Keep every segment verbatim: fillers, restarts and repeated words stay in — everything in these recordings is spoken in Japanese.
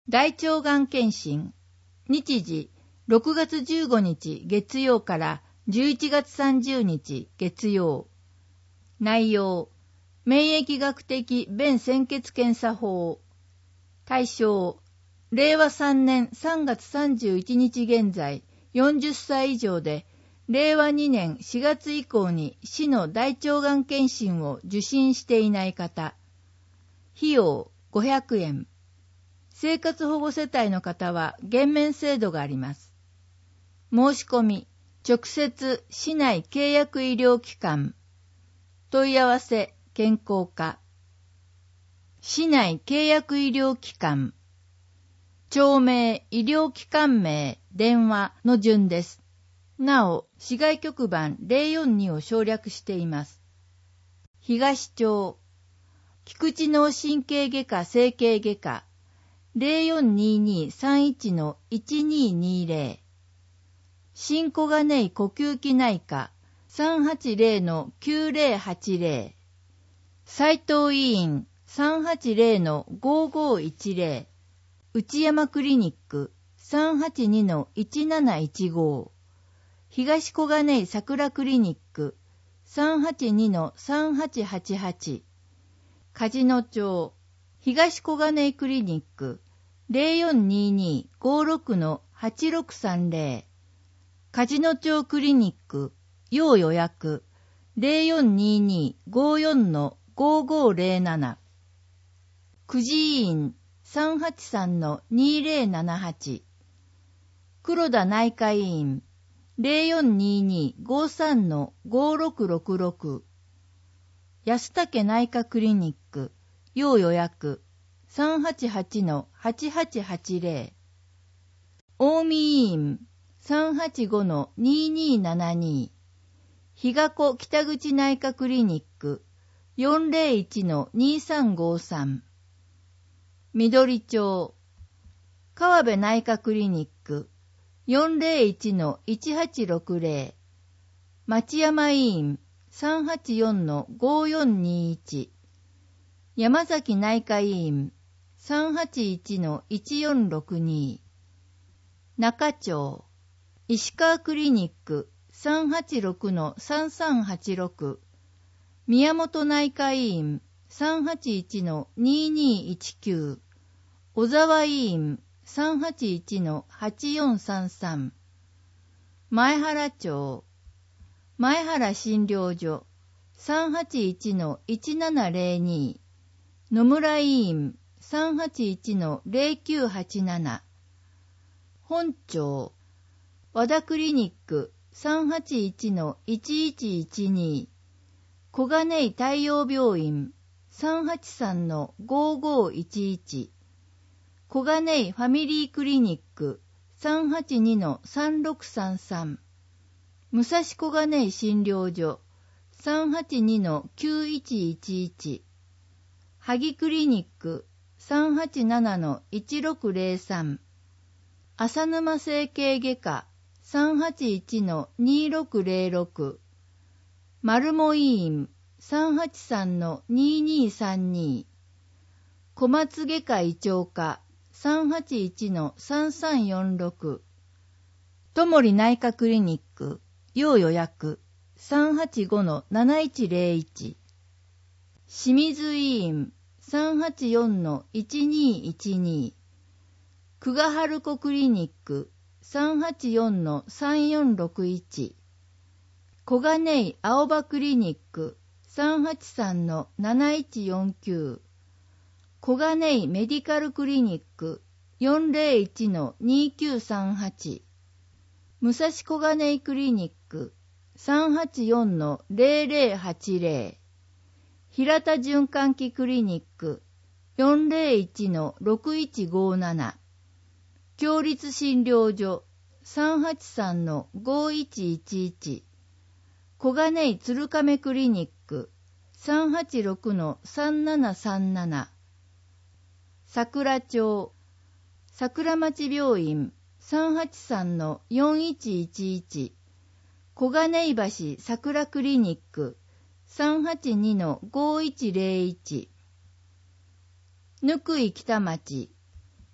大腸がん検診。日時ろくがつじゅうごにち月曜からじゅういちがつさんじゅうにち月曜。内容、免疫学的便潜血検査法。対象、れいわさんねんさんがつさんじゅういちにち現在よんじゅっさい以上で、れいわにねんしがつ以降に市の大腸がん検診を受診していない方。費用ごひゃくえん。生活保護世帯の方は減免制度があります。申し込み、直接市内契約医療機関。問い合わせ、健康課。市内契約医療機関。町名、医療機関名、電話の順です。なお、市外局番ゼロよんにを省略しています。東町、菊池脳神経外科整形外科、ゼロよんにーにーさんいちのいちにーにーぜろ。新小金井呼吸器内科、さんはちゼロのきゅうゼロはちゼロ。斉藤医院、さんはちゼロのごごいちゼロ。内山クリニック、さんはちにのいちなないちご。東小金井桜クリニック、さんはちにのさんはちはちはち。梶野町、東小金井クリニック、ゼロよんにーにーごろくのはちろくさんゼロ。梶野町クリニック、要予約、ゼロよんにーにーごよんのごごゼロなな。久慈医院、さんはちさんのにゼロななはち。黒田内科医院、ゼロよんにーにーごさんのごろくろくろく。安武内科クリニック、要予約、さんはちはちのはちはちはちゼロ。近江医院、さんはちごのにーにーななに。日賀子北口内科クリニック、よんゼロいちのにさんごさん。緑町、川辺内科クリニック、よんゼロいちのいちはちろくゼロ。町山医院、さんはちよんのごよんにいち。山崎内科医院、さんはちいちのいちよんろくに。中町、石川クリニック、さんはちろくのさんさんはちろく。宮本内科医院、さんはちいちのににいちきゅう。小沢医院、さんはちいちのはちよんさんさん。前原町、前原診療所、さんはちいちのいちななゼロに。野村医院、さんはちいちのゼロきゅうはちなな。本町、和田クリニック、さんはちいちのいちいちいちに。小金井太陽病院、さんはちさんのごごいちいち。小金井ファミリークリニック、さんはちにのさんろくさんさん。武蔵小金井診療所、さんはちにのきゅういちいちいち。萩クリニック、さんはちななのいちろくゼロさん。浅沼整形外科、さんはちいちのにろくゼロろく。丸茂医院、さんはちさんのににさんに。小松外科胃腸科、さんはちいちのさんさんよんろく。ともり内科クリニック、要予約、さんはちごのなないちゼロいち。清水医院、さんはちよんのいちにいちに。久我春子クリニック、さんはちよんのさんよんろくいち。小金井青葉クリニック、さんはちさんのなないちよんきゅう。小金井メディカルクリニック、よんゼロいちのにきゅうさんはち。武蔵小金井クリニック、さんはちよんのゼロゼロはちゼロ。平田循環器クリニック、よんゼロいちのろくいちごなな。共立診療所、さんはちさんのごいちいちいち。小金井鶴亀クリニック、さんはちろくのさんななさんなな。桜町、桜町病院、さんはちさんのよんいちいちいち。小金井橋桜クリニック、さんはちにのごいちゼロいち。ぬくい北町、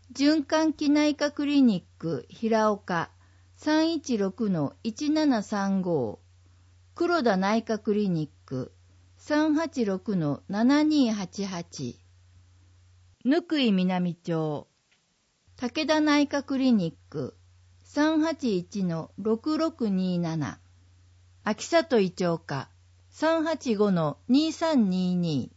循環器内科クリニック平岡 さんいちろくのいちななさんご、黒田内科クリニック さんはちろくのななにはちはち、ぬくい南町武田内科クリニック さんはちいちのろくろくになな、秋里医長科 さんはちごのにさんにに、